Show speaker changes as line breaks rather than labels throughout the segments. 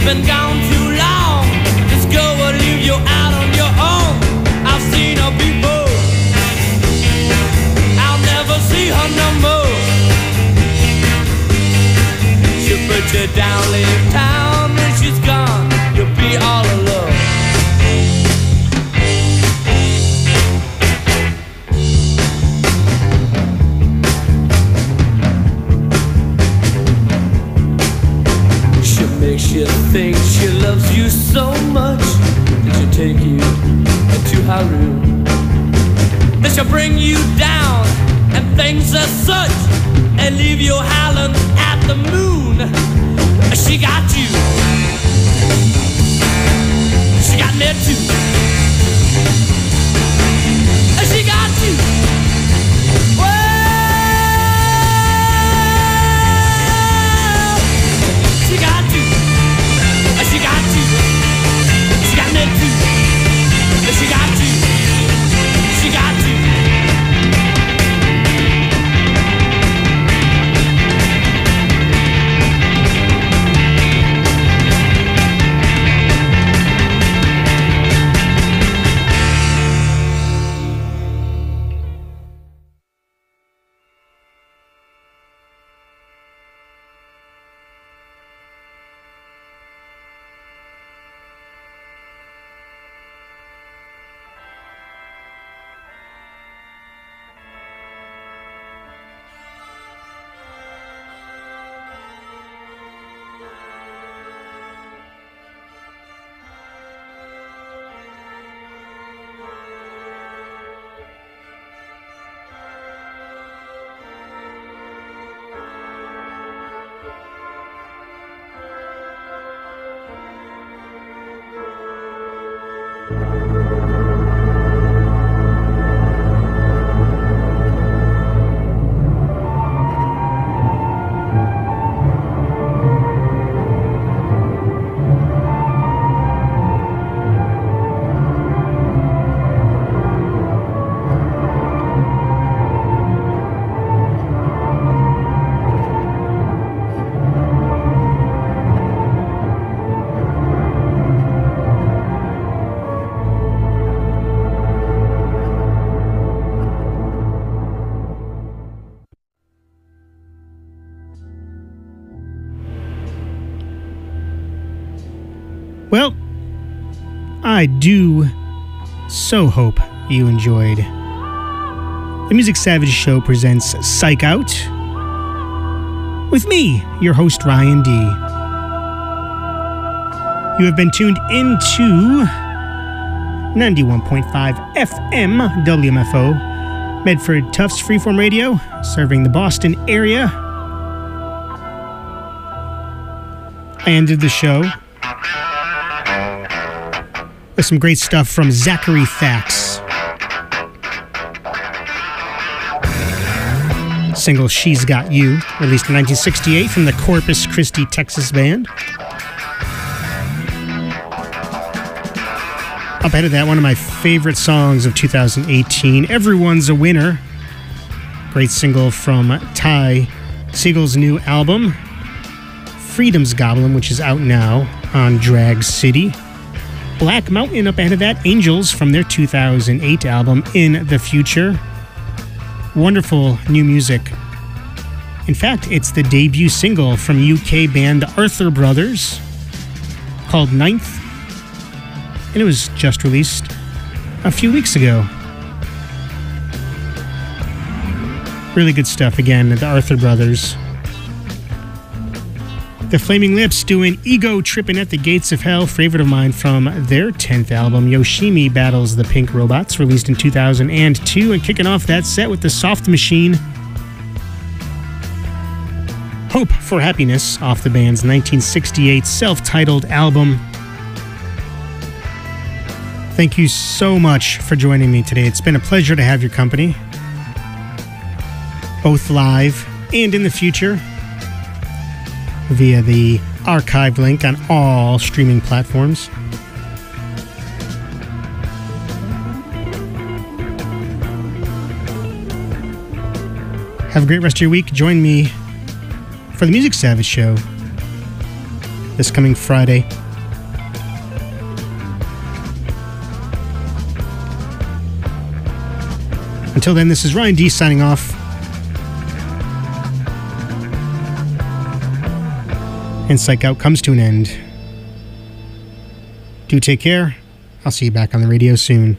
been gone too long. This girl will leave you out on your own. I've seen her before. I'll never see her no more. She'll put you down, leave town. When she's gone, you'll be all alone. Makes you think she loves you so much that she'll take you to her room. That she'll bring you down and things as such and leave you howling at the moon. She got you. She got me too. She got you. She got you. She got you. She got me too. She got you. She got you.
Well, I do so hope you enjoyed. The Music Savage Show presents Psych Out with me, your host, Ryan D. You have been tuned into 91.5 FM WMFO, Medford Tufts Freeform Radio, serving the Boston area. I ended the show with some great stuff from Zachary Thax. Single She's Got You, released in 1968 from the Corpus Christi, Texas band. Up ahead of that, one of my favorite songs of 2018, Everyone's a Winner. Great single from Ty Segall's new album, Freedom's Goblin, which is out now on Drag City. Black Mountain up ahead of that, Angels from their 2008 album, In the Future. Wonderful new music. In fact, it's the debut single from UK band the Arthur Brothers called Ninth, and it was just released a few weeks ago. Really good stuff again, the Arthur Brothers. The Flaming Lips doing Ego Trippin' at the Gates of Hell, favorite of mine from their 10th album, Yoshimi Battles the Pink Robots, released in 2002, and kicking off that set with the Soft Machine, Hope for Happiness, off the band's 1968 self-titled album. Thank you so much for joining me today. It's been a pleasure to have your company, both live and in the future, via the archive link on all streaming platforms. Have a great rest of your week. Join me for the Music Savage Show this coming Friday. Until then, this is Ryan D signing off. And Psych Out comes to an end. Do take care. I'll see you back on the radio soon.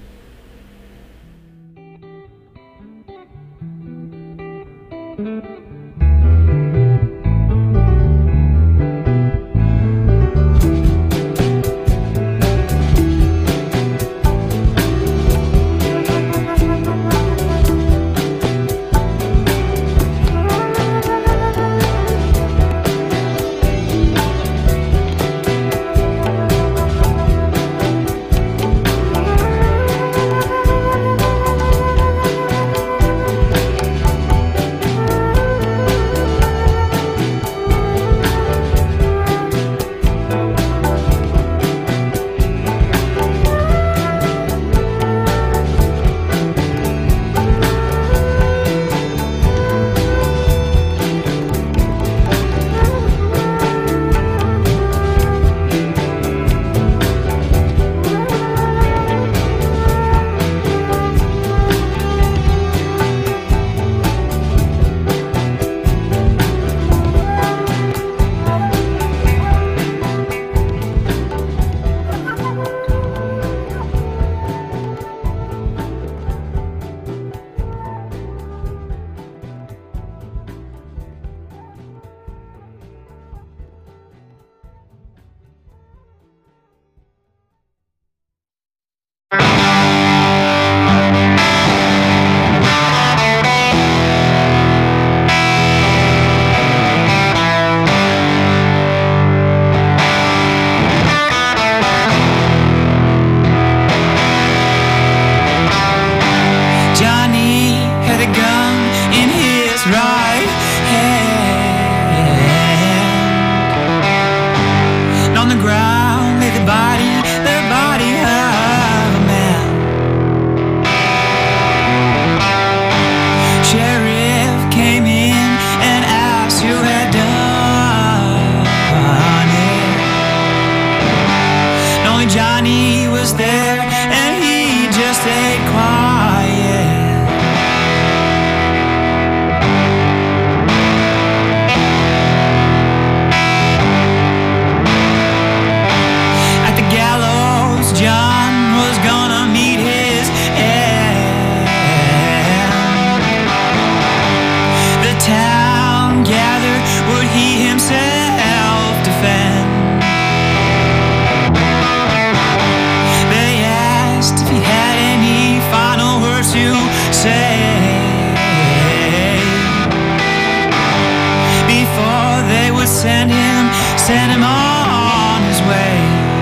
Send him on his way.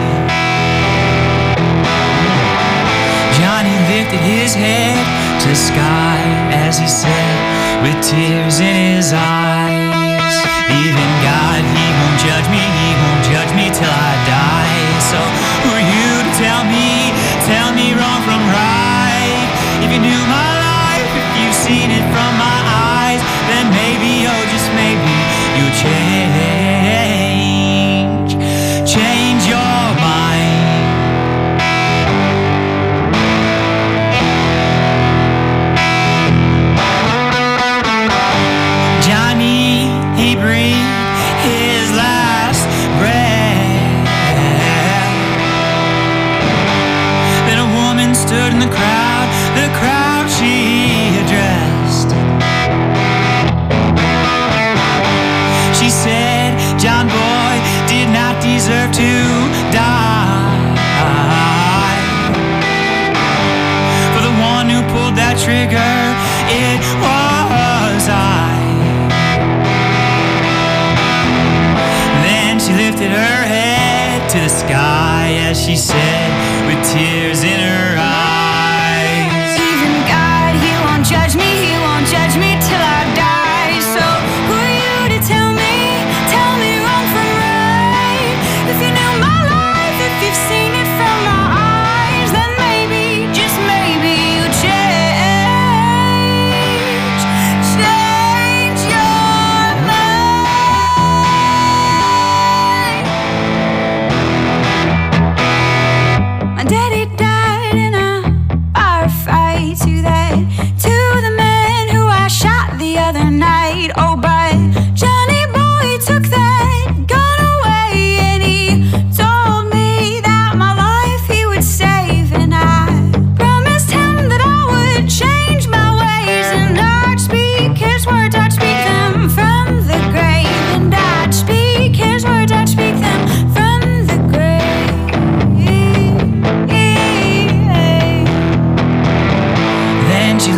Johnny lifted his head to the sky as he said, with tears in his eyes, even God, he won't judge me till I die. So who are you to tell me wrong from right? If you knew my life, if you've seen it from my eyes, then maybe, oh just maybe, you'll change your mind. Johnny, he breathed his last breath. Then a woman stood in the crowd she addressed. She said, John boy did not deserve to die. For the one who pulled that trigger, it was I. Then she lifted her head to the sky as she said, with tears in her eyes, even God, he won't judge me till I die. So who are you to tell me wrong from right? If you knew my life, if you've seen it from my eyes, then maybe, just maybe, you change your mind.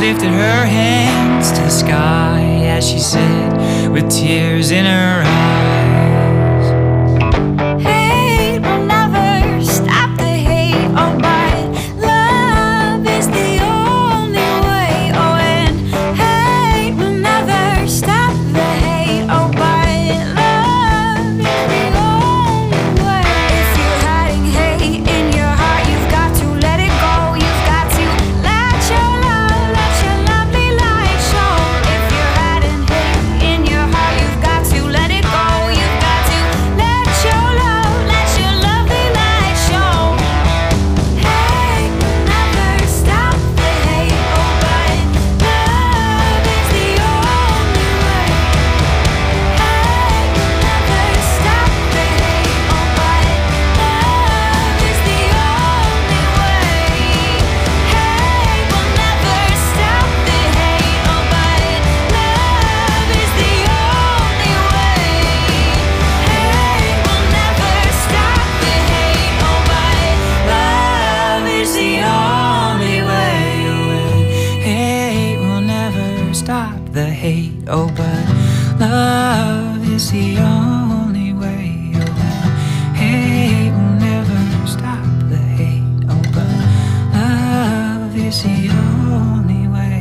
lifted her hands to the sky as she said, with tears in her eyes, hate will never stop the hate, oh, but love is the only way. Oh, and hate will never stop the hate, oh, but love is the only way. If you're hiding hate in your heart, you've got to let it go. You've got to let your love, let your lovely light show. If you're hiding hate in your heart, you've got to let it go. You've got to let your love, let your lovely light show. Hate will never stop the hate, oh, but love is the only way. Hate will never stop the hate, oh, but love is the only way. Hate will never stop the hate, oh, but love is the only way. Hate will never stop the hate, oh, but love is the only way. Hate will never stop the hate, oh, but love is the only way. Hate will never stop the hate, oh, but love is the only way.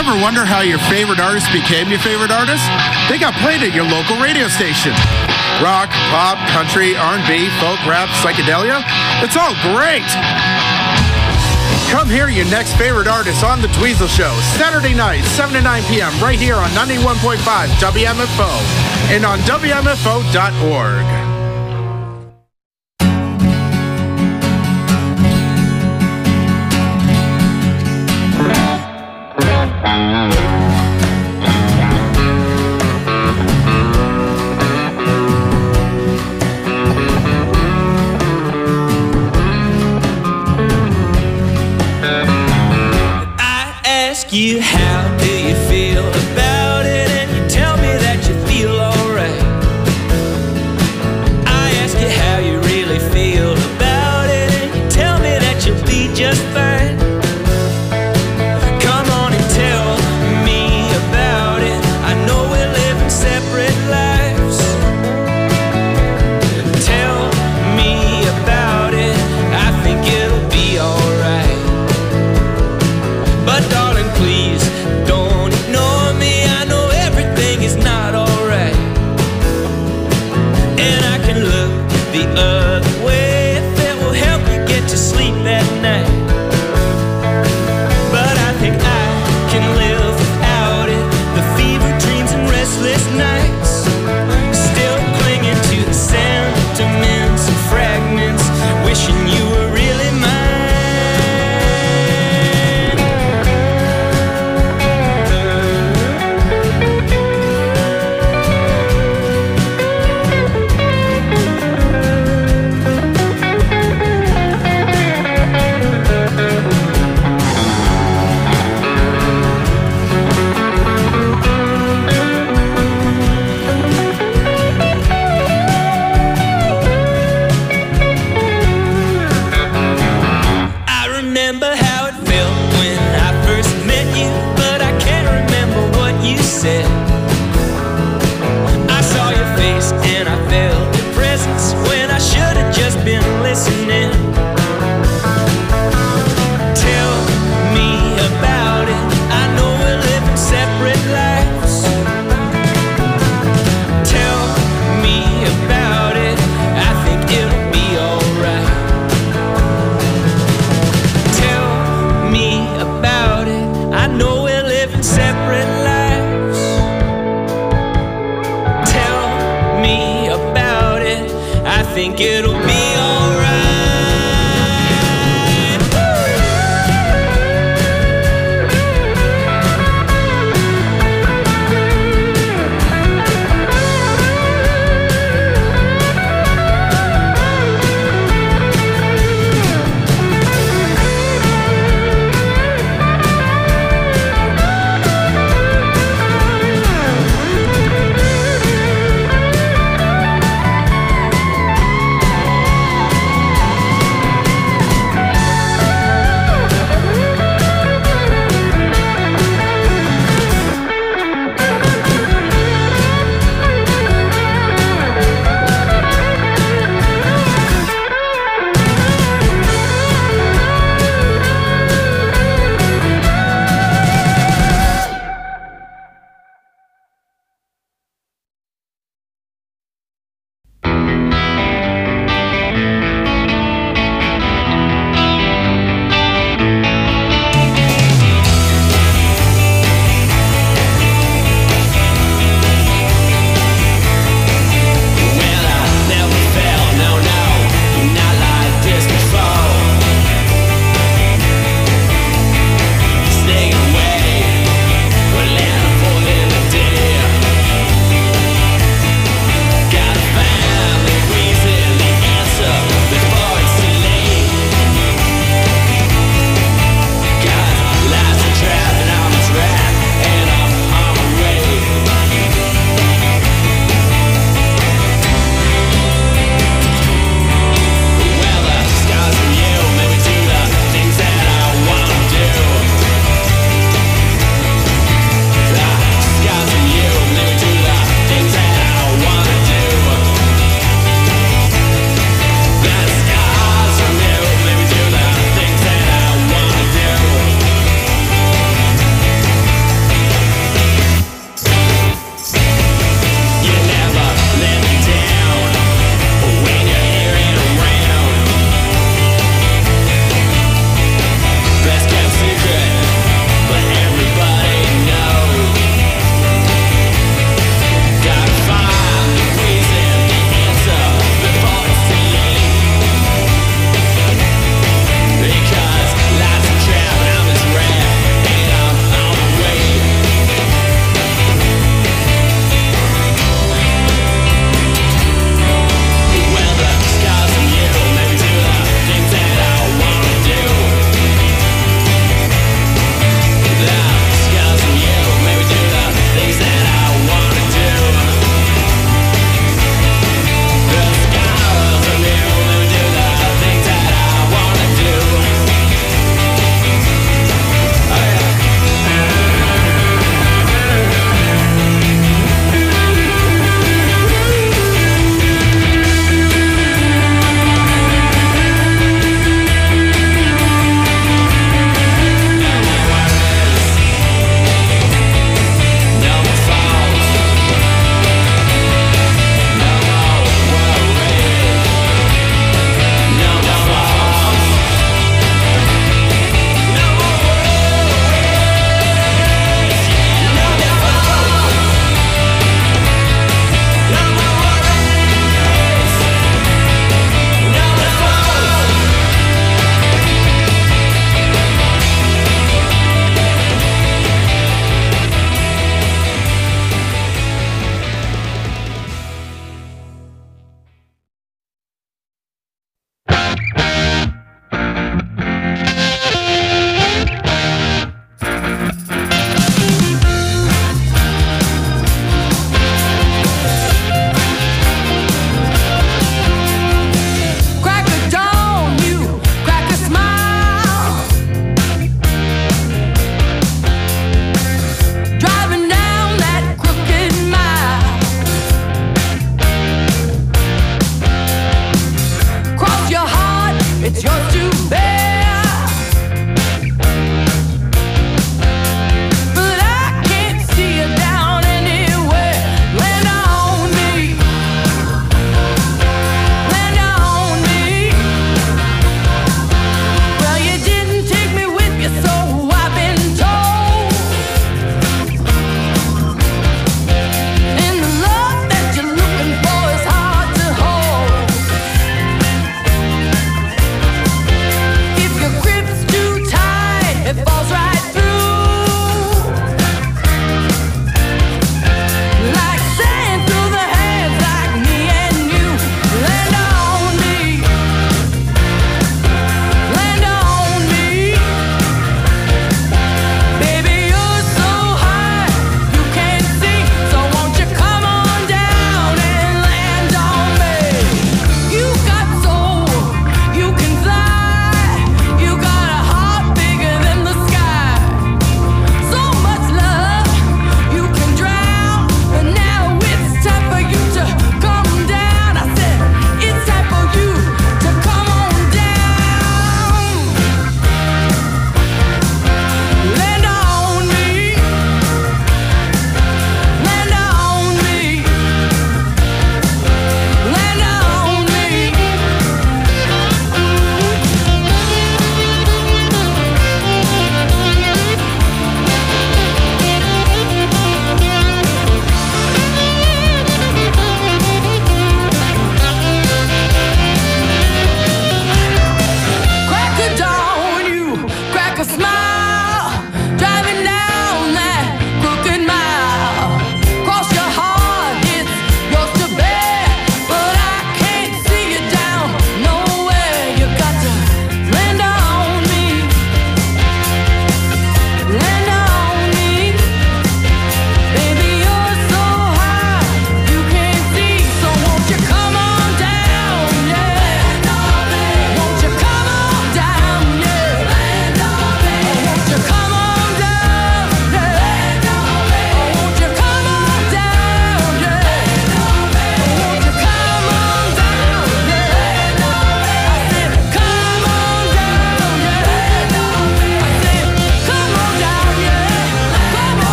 Ever wonder how your favorite artist became your favorite artist? They got played at your local radio station. Rock, pop, country, R&B, folk, rap, psychedelia. It's all great. Come hear your next favorite artist on The Dweezil Show, Saturday night, 7 to 9 p.m. right here on 91.5 WMFO and on WMFO.org.
You, how do you feel about it? And you tell me that you feel alright. I ask you how you really feel about it, and you tell me that you'll be just fine. Come on and tell me about it. I know we're living separate lives. Tell me about it. I think it'll be alright. But darling, please don't ignore me. I know everything is not alright, and I can look the other way if it will help you get to sleep that night. But I think I can live without it. The fever dreams and restless nights, still clinging to the sentiments and fragments, wishing you were really mine. I saw your face and I felt your presence when I should have just been listening. Tell me about it. I know we're living separate lives. Tell me about it. I think it'll be alright. Tell me about it. I know we're living separate lives. I think it'll be alright.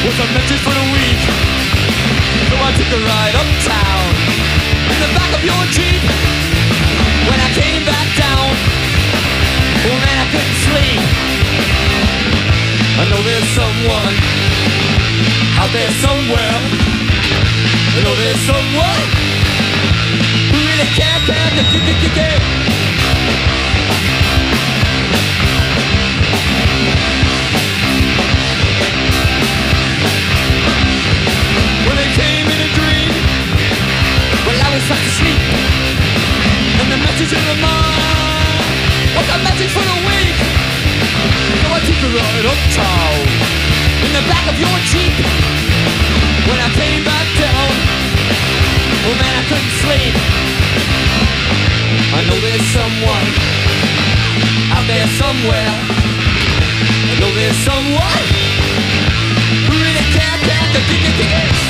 was a message for the week. So I took a ride uptown in the back of your Jeep. When I came back down, oh man, I couldn't sleep. I know there's someone out there somewhere. I know there's someone who really can't stand the kick. When it came in a dream, well I was fast asleep, and the message in the mind was a message for the weak. So I took a ride uptown in the back of your Jeep. When I came back down, oh man, I couldn't sleep. I know there's someone out there somewhere. I know there's someone who really can't stand the kick.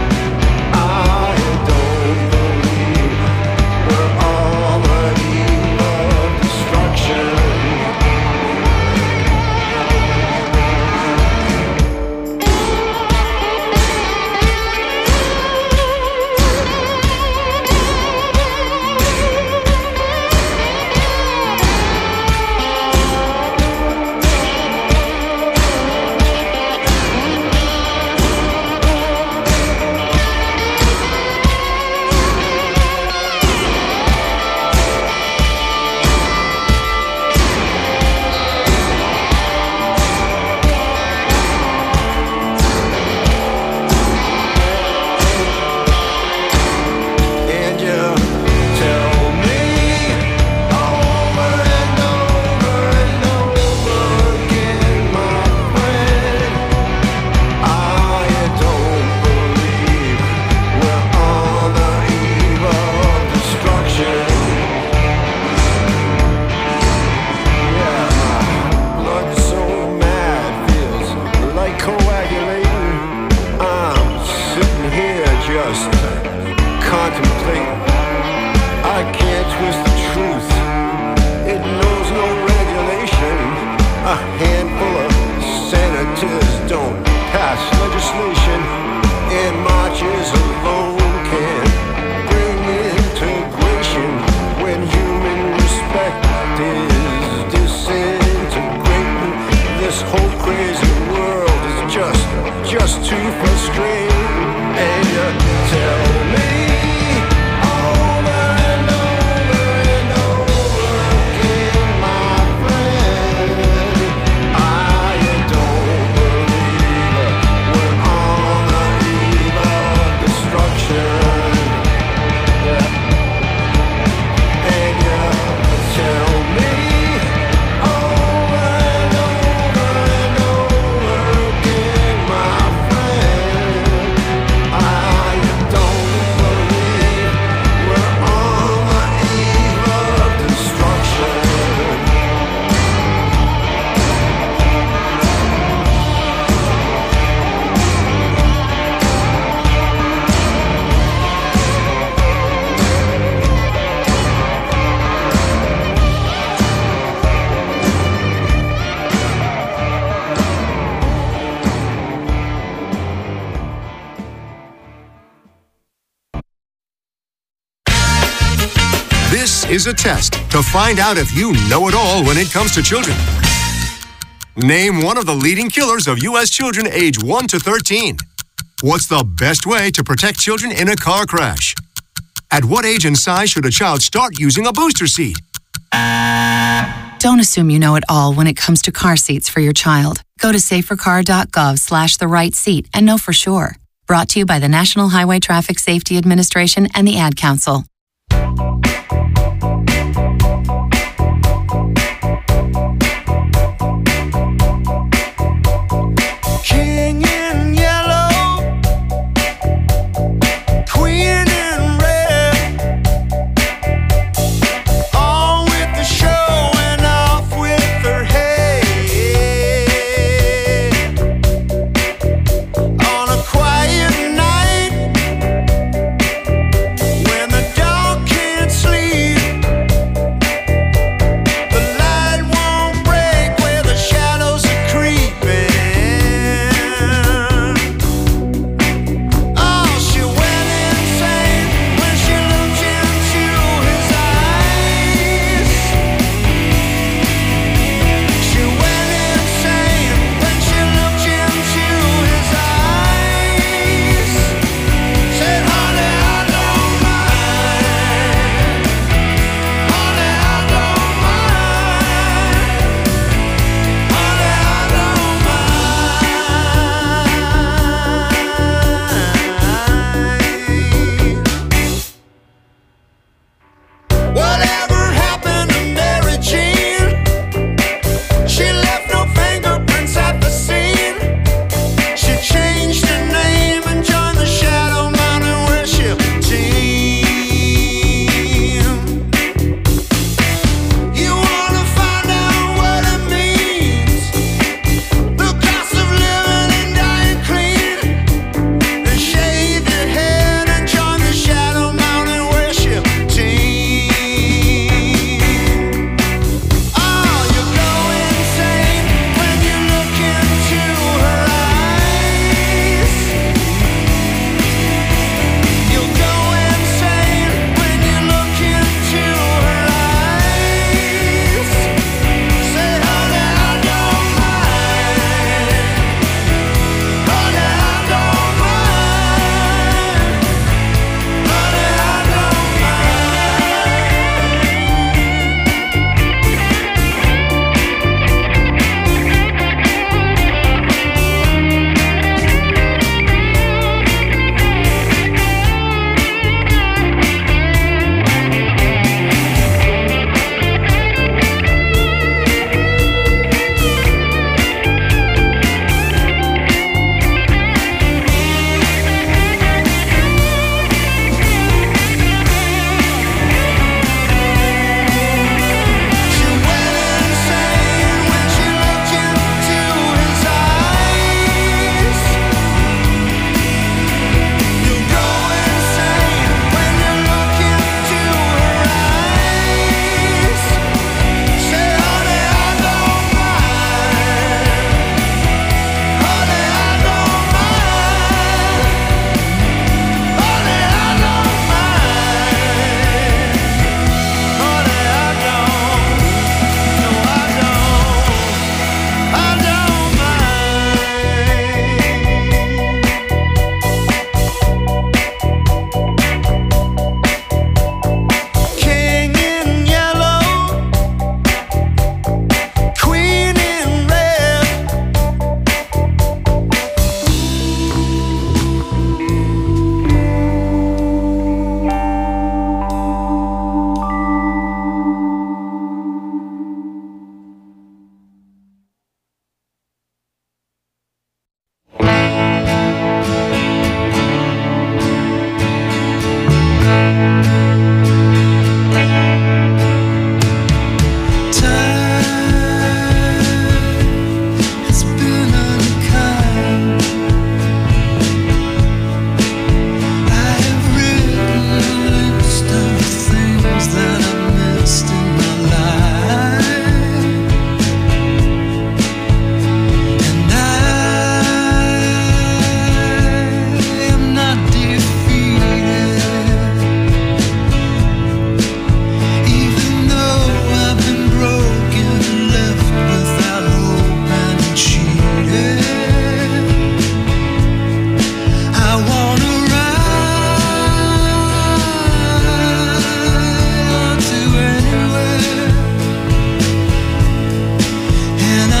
We're on the eve is a test to find out if you know it all when it comes to children. Name one of the leading killers of U.S. children age 1 to 13. What's the best way to protect children in a car crash? At what age and size should a child start using a booster seat?
Don't assume you know it all when it comes to car seats for your child. Go to safercar.gov/the-right-seat and know for sure. Brought to you by the National Highway Traffic Safety Administration and the Ad Council.
King in yellow, queen in red, all with the show and off with her head. On a quiet night, when the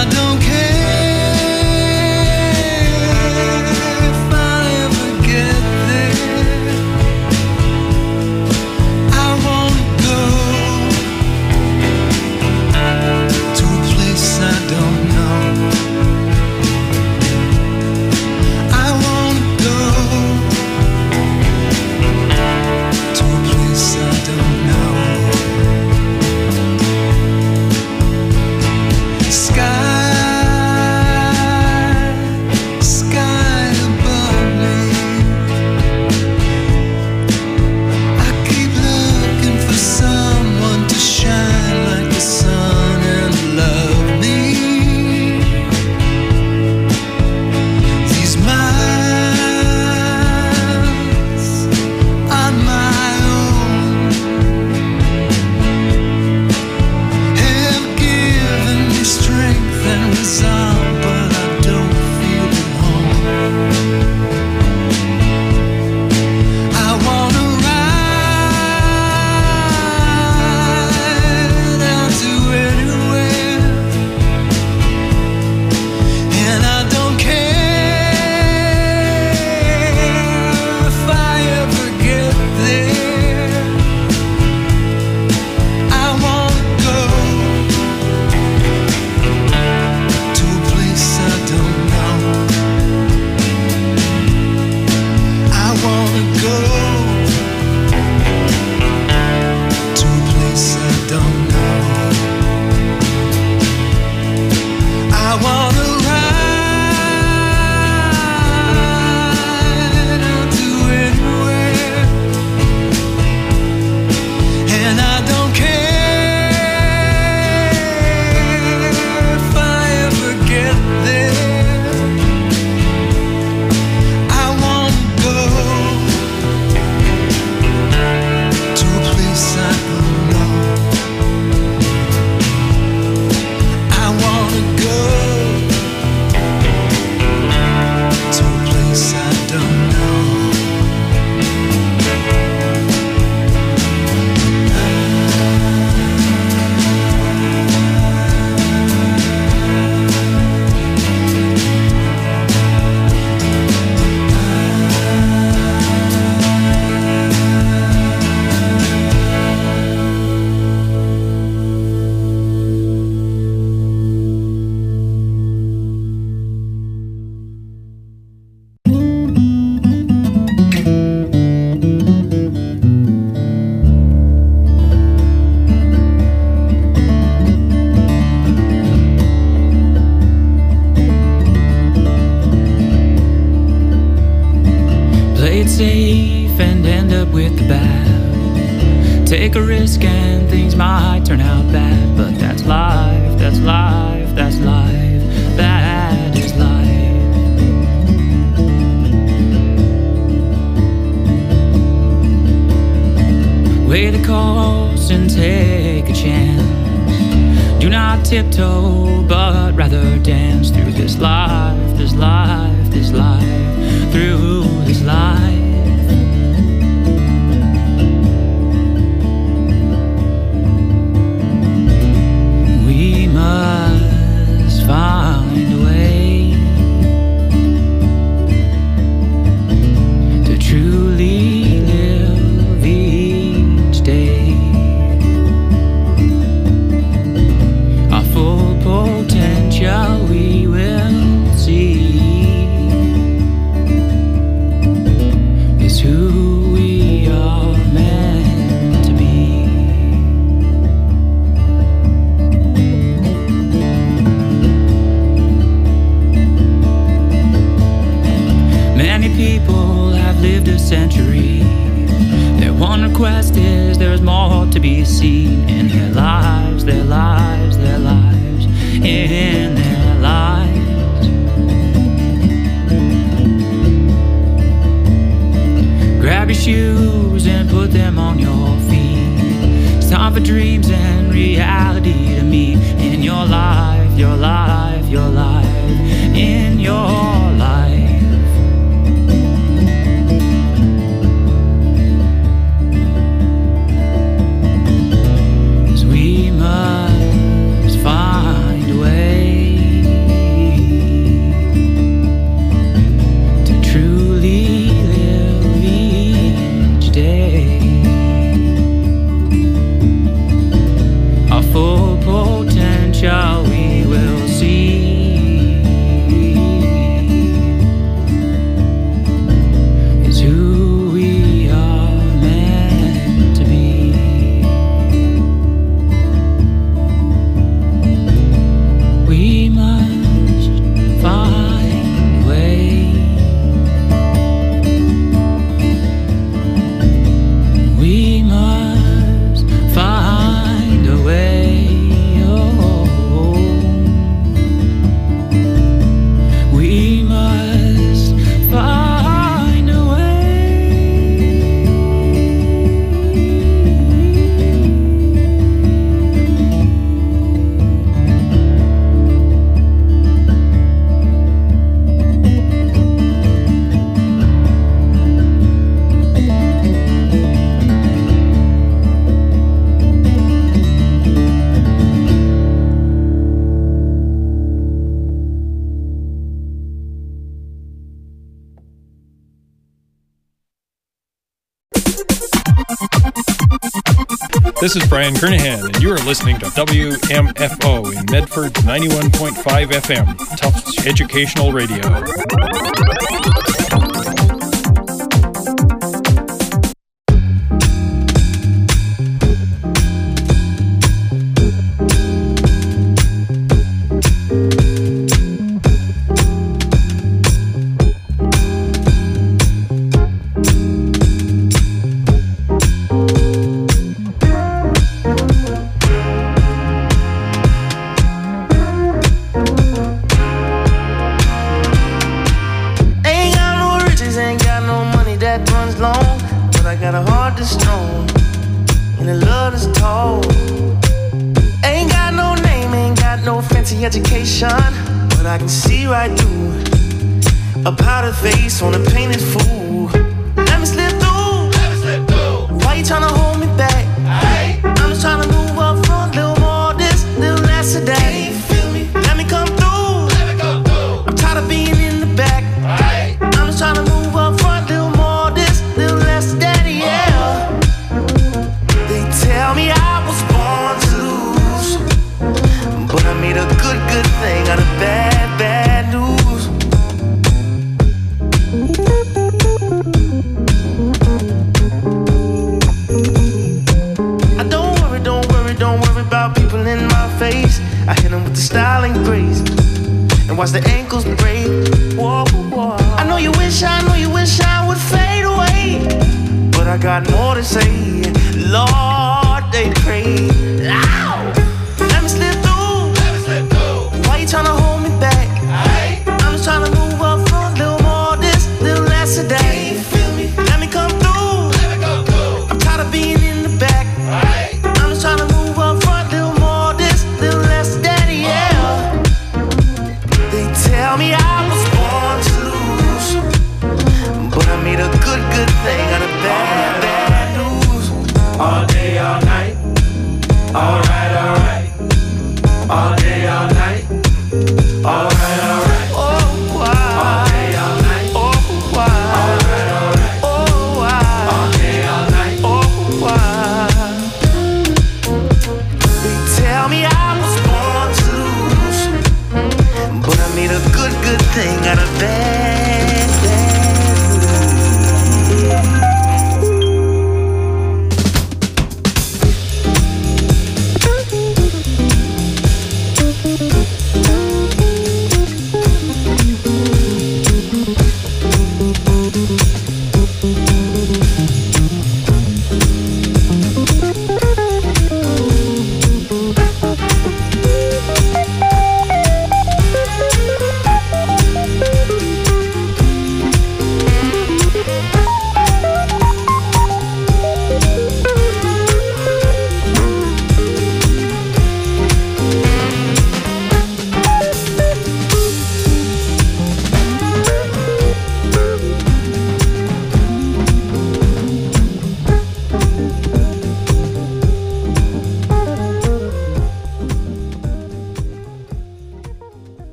safe and end up with the bad. Take a risk and things might turn out bad, but that's life, that's life, that's life, that is life. Weigh the cost and take a chance. Do not tiptoe, but rather dance through this life, this life, this life, through this life. We must find a way to truly live each day. Our full potential we will see. Is who we are meant to be. Many people have lived a century. Their one request is there's more to be seen in their lives, their lives, their lives, in their lives. Grab your shoes and put them on your feet. It's time for dreams and reality to meet in your life, your life, your life, in your life. 'Cause we must find a way
This is Brian Kernahan, and you are listening to WMFO in Medford 91.5 FM, Tufts Educational Radio.
On a painted fool. Let me slip through. Why you tryna hold me back? I'm just tryna move up front, little more this, little less of that. Can you feel me? Let me come through. I'm tired of being in the back. I'm just tryna move up front, little more this, little less of that, yeah. They tell me I was born to lose, but I made a good thing out of bad news. I hit him with the style and grace, and watch the ankles break. Whoa, whoa. I know you wish I would fade away, but I got more to say. Lord, they pray. Ow! Let me slip through. Why you tryna hold me back? I'm just tryna move up front, little more this, little less of that. Can you feel me? Let me come through. I'm tired of being in the back. I'm just tryna move up front, little more this, little less of that, yeah. They tell me I was born to lose, but I made a good thing out of bad news.
All day, all night. Alright. All day, all night. Alright.
Oh, why?
All day, all night.
Oh, why?
Alright.
Oh, why?
All day, all night.
Oh, why? They tell me I was born to lose, but I made a good thing out of bad news.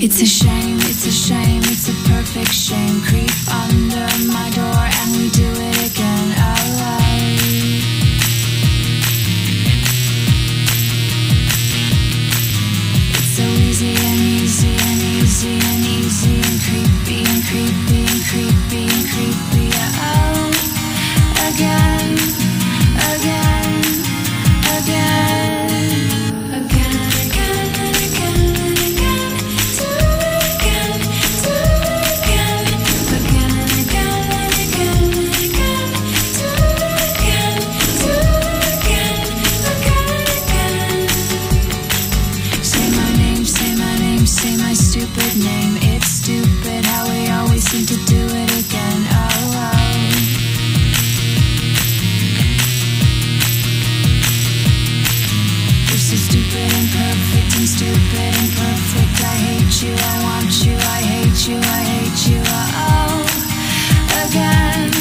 It's a shame, it's a shame, it's a perfect shame. Creep under my door and we do it again. Alright. It's so easy and easy and easy and easy and creepy and creepy and creepy and creepy. Oh, again, again, again, again, again and again and again. Do it again, do it again, again and again and again and again. Do it again, do it again, again and again. Say my name, say my name, say my stupid name. It's stupid how we always seem to do it again. Oh, oh. You're so stupid and perfect and stupid and perfect. I hate you, I want you, I hate you, I hate you. Oh, again,